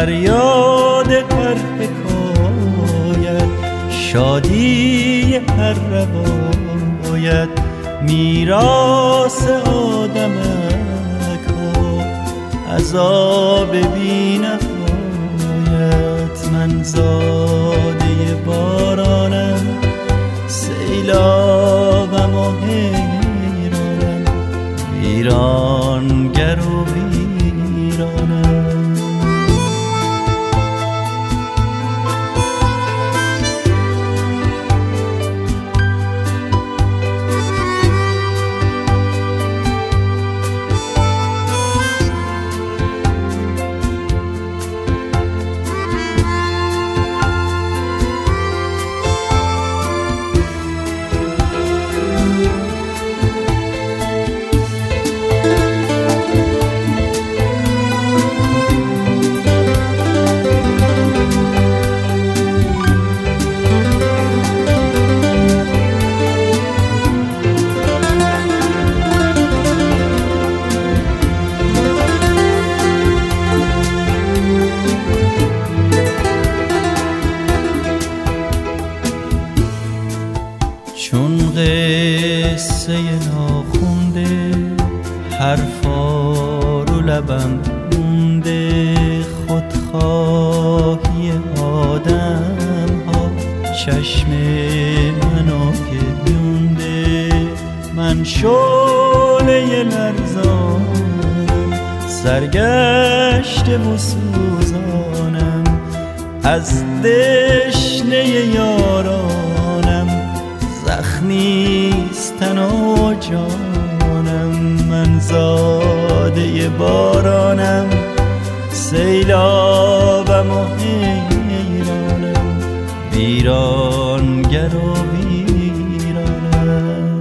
فریاد هر حکایت، شادی هر روایت، میراث آدمک ها، عذاب بی نهایت. من زاده بارانم، سیلابم و حیرانم، ویرانگر و ویرانم. چون قصه ناخونده، حرفا رو لبم مونده، خودخواهی آدم ها چشم منو گریونده. من شعله لرزانم، سرگشته و سوزانم، از دشنه یارانم، زخمیست تن و جانم. من زاده بارانم، سیلابم و حیرانم، ویرانگر و ویرانم.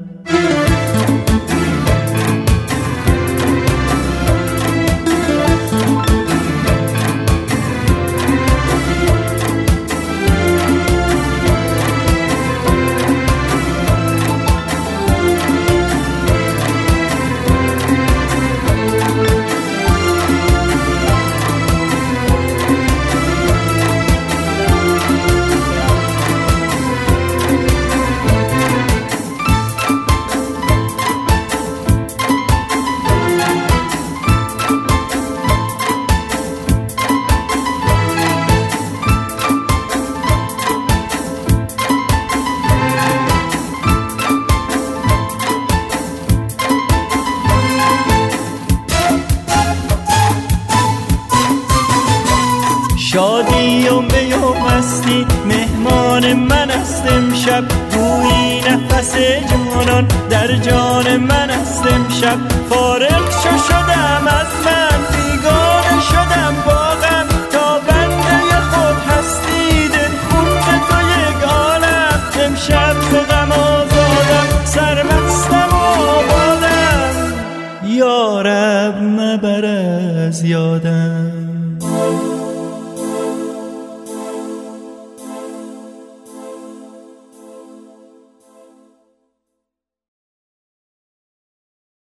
شادی و می و مستی مهمان من است امشب، گویی نفس جانان در جان من است امشب. فارغ شدم از من، بیگانه شدم با غم، تا بنده خود هستی دلخون تو یگانم. امشب به غم آزادم، سرمستم و آبادم، یارب مبر از یادم.